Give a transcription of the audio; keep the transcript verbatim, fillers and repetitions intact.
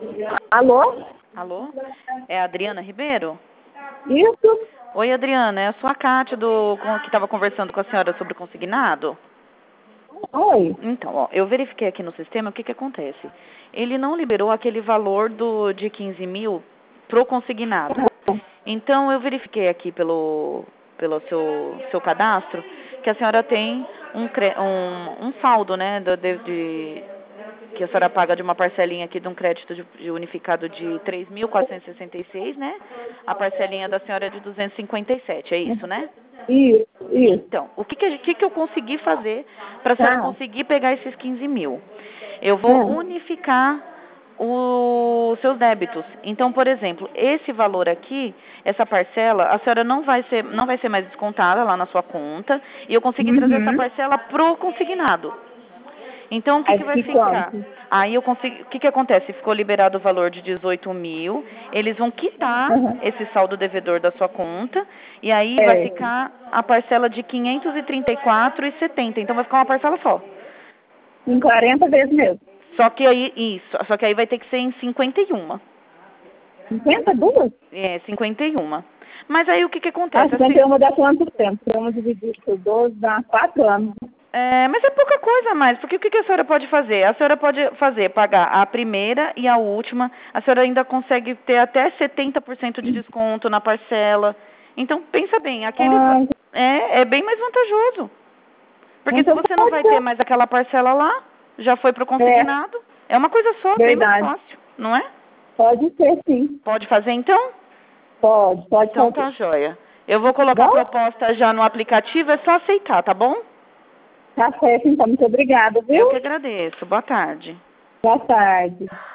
Alô? Alô? É a Adriana Ribeiro? Isso? Oi, Adriana, é a sua Cátia do, com- que estava conversando com a senhora sobre o consignado? Oi. Então, ó, eu verifiquei aqui no sistema o que que acontece. Ele não liberou aquele valor do, de quinze mil pro consignado. Então, eu verifiquei aqui pelo, pelo seu, seu cadastro que a senhora tem um, cre- um, um saldo, né, do, de, de- que a senhora paga de uma parcelinha aqui de um crédito de, de unificado de três mil quatrocentos e sessenta e seis, né? A parcelinha da senhora é de duzentos e cinquenta e sete, é isso, né? Isso, isso. Então, o que, que, a gente- que, que eu consegui fazer para a senhora Tá. conseguir pegar esses quinze mil? Eu vou Hum. unificar os seus débitos. Então, por exemplo, esse valor aqui, essa parcela, a senhora não vai ser, não vai ser mais descontada lá na sua conta e eu consegui trazer essa Uhum. parcela pro consignado. Então, o que, Aí que vai que ficar? quanto? Aí eu consigo. O que, que acontece? Ficou liberado o valor de dezoito mil. Eles vão quitar Uhum. esse saldo devedor da sua conta. E aí vai É. ficar a parcela de quinhentos e trinta e quatro e setenta. Então vai ficar uma parcela só. Em quarenta vezes mesmo. Só que aí, isso. Só que aí vai ter que ser em cinquenta e um. cinquenta e duas? É, cinquenta e um. Mas aí o que, que Ah, acontece? cinquenta Assim, e um dá quanto tempo? Vamos dividir por doze, dá quatro anos. É, mas é pouca coisa a mais, porque o que que a senhora pode fazer? A senhora pode fazer, pagar a primeira e a última, a senhora ainda consegue ter até setenta por cento de desconto na parcela. Então, pensa bem, aquele va- Ah, é, é bem mais vantajoso. Porque se então você não pode vai ter ser. mais aquela parcela lá, já foi pro É, consignado, é uma coisa só, bem mais verdade. fácil, não é? Pode ser, sim. Pode fazer então? Pode, pode Então fazer. tá joia. Eu vou colocar a Bom? proposta já no aplicativo, é só aceitar, tá bom? Tá certo, então. Muito obrigada, Eu que viu? agradeço. Boa tarde. Boa tarde.